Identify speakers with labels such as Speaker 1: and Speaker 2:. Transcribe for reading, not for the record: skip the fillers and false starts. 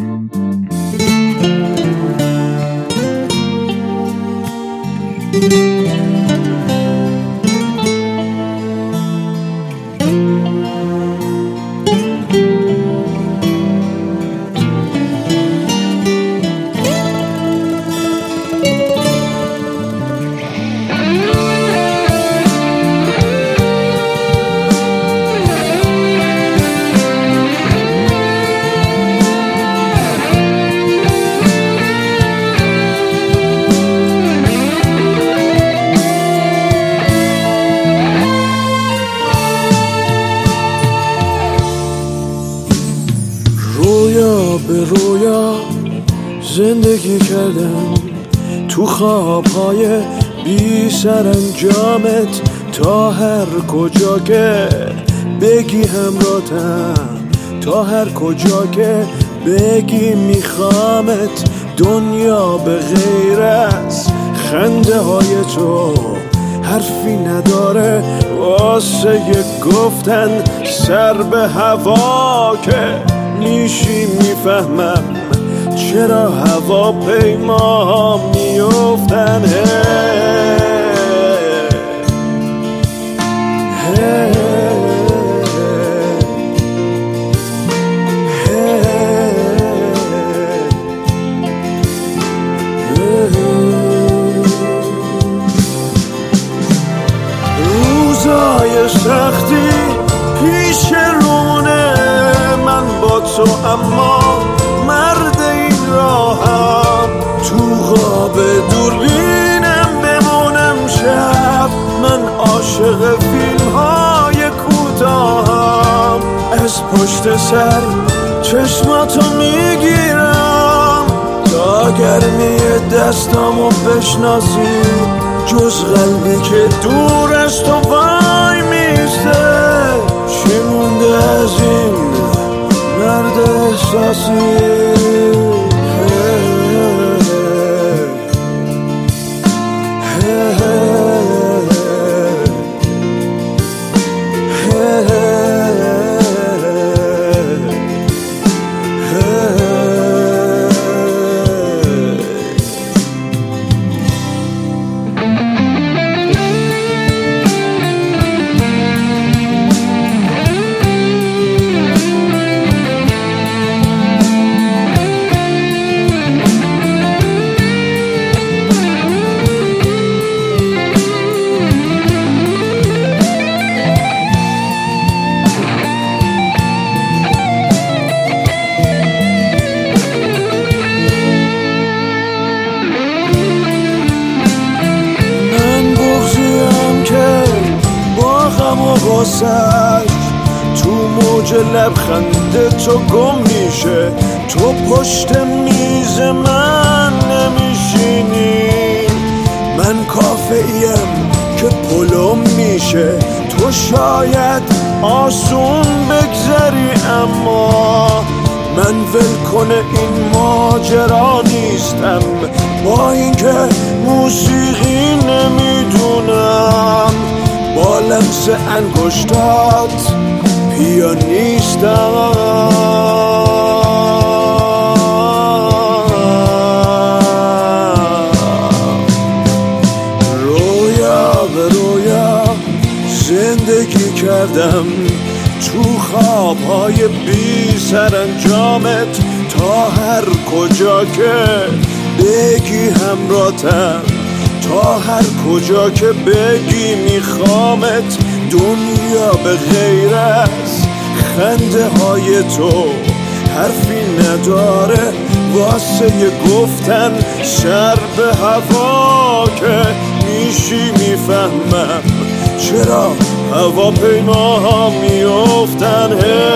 Speaker 1: رویا به رویا زندگی کردم، تو خوابهای بی سرانجامت، تا هر کجا که بگی همراهتم، تا هر کجا که بگی میخوامت. دنیا به غیر از خنده های تو حرفی نداره واسه گفتن. سر به هوا که میشی میفهمم چرا هواپیما میافتن. روزای سختی پیش رونه من با تو، اما مرد این راهم. تو خواب دوربینم بمونم شب، من عاشق فیلم های کوتاهم. از پشت سر چشماتو میگیرم تا گرمی دستامو بشناسی، جز قلبی که دور از تو وای میسته. چی مونده از این مرد احساسی؟ تو موج لبخند تو گم میشه، تو پشت میز من نمیشینی. من کافه‌ایم که پلم میشه، تو شاید آسون بگذری، اما من ولکن این ماجرا نیستم. با اینکه موسیقی نمیدونم، با لمس انگشتات پیانیستم. رویا به رویا زندگی کردم، تو خوابهای بی سرانجامت، تا هر کجا که بگی همراهتم، تا هر کجا که بگی میخوامت. دنیا به غیر از خنده های تو حرفی نداره واسه گفتن. سر به هوا که میشی میفهمم چرا هواپیما ها میافتن.